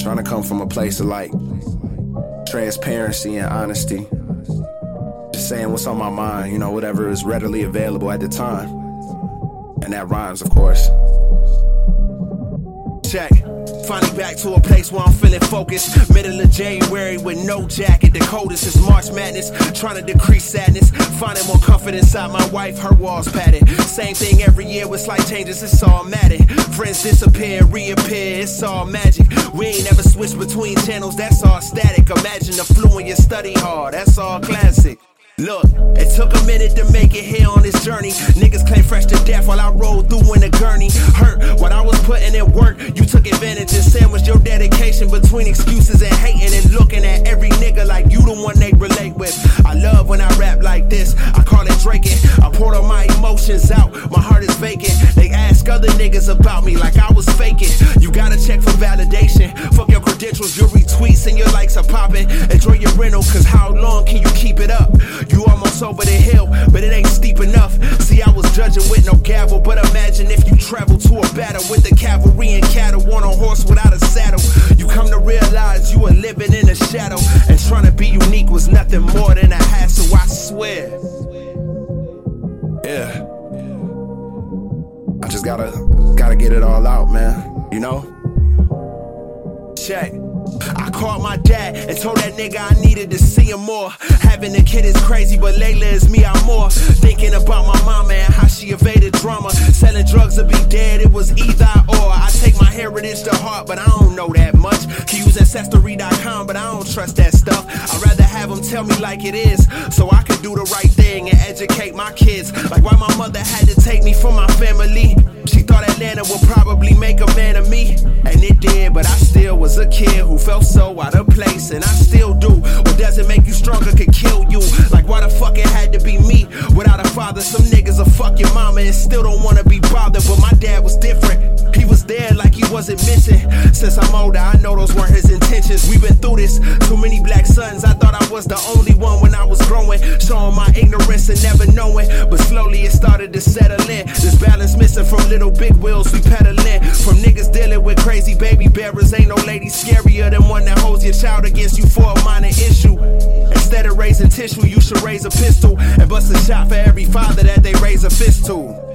trying to come from a place of like transparency and honesty. Just saying what's on my mind, you know, whatever is readily available at the time. And that rhymes, of course. Check. Finally back to a place where I'm feeling focused. Middle of January with no jacket. The coldest is March Madness. Trying to decrease sadness. Finding more comfort inside my wife, her walls padded. Same thing every year with slight changes, it's all matic. Friends disappear, reappear, it's all magic. We ain't never switched between channels, that's all static. Imagine the flu in your study hall, that's all classic. Look, it took a minute to make it here on this journey. Niggas claim fresh to death while I rolled through in a gurney. Hurt what I was putting in work. You took advantage and sandwiched your dedication between excuses and hating and looking at every nigga like you the one they relate with. I love when I rap like this. I call it draking. I poured all my emotions out. My heart is vacant. They ask other niggas about me like I was faking. You gotta check for validation. Fuck your credentials, your retweets and your likes are popping. Enjoy your rental, cause how long can you keep it up? You almost over the hill, but it ain't steep enough. See, I was judging with no gavel, but imagine if you travel to a battle with the cavalry and cattle on a horse without a saddle. You come to realize you were living in a shadow, and trying to be unique was nothing more than a hassle, I swear. Yeah. I just gotta get it all out, man, you know? Check. I called my dad and told that nigga I needed to see him more. Having a kid is crazy, but Layla is me, I'm more. Thinking about my mama and how she evaded drama. Selling drugs or be dead, it was either or. I take my heritage to heart, but I don't know that much. Can use Ancestry.com, but I don't trust that stuff. I'd rather have them tell me like it is, so I can do the right thing and educate my kids. Like why my mother had to take me from my family. She thought Atlanta would probably make a man of me, and it did, but I still was a kid who felt so out of place, and I still do. What doesn't make you stronger could kill you. Like why the fuck it had to be me without a father? Some niggas will fuck your mama and still don't wanna be bothered, but my dad was different. He was there like he wasn't missing. Since I'm older, I know those weren't his intentions. We've been through this, too many black sons. I thought I was the only one when I was growing, showing my ignorance and never knowing, but slowly it started to settle in. This balance missing from little big wheels we peddling. From niggas dealing with crazy baby bearers, ain't no lady scarier than one that holds your child against you for a minor issue. Instead of raising tissue, you should raise a pistol and bust a shot for every father that they raise a fist to.